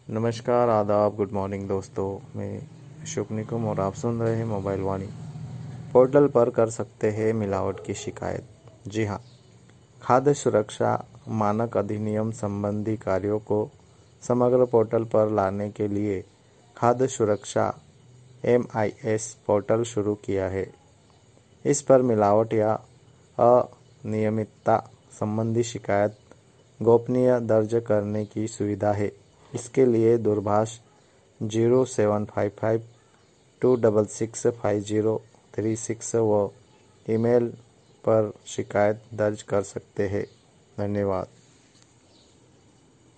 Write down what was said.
नमस्कार, आदाब, good morning दोस्तों। मैं शुभ निकुम और आप सुन रहे हैं मोबाइल वाणी। पोर्टल पर कर सकते हैं मिलावट की शिकायत। जी हाँ, खाद्य सुरक्षा मानक अधिनियम संबंधी कार्यों को समग्र पोर्टल पर लाने के लिए खाद्य सुरक्षा MIS पोर्टल शुरू किया है। इस पर मिलावट या अनियमितता संबंधी शिकायत गोपनीय दर्ज करने की सुविधा है। इसके लिए दूरभाष 0755 266 5036 व ईमेल पर शिकायत दर्ज कर सकते हैं। धन्यवाद।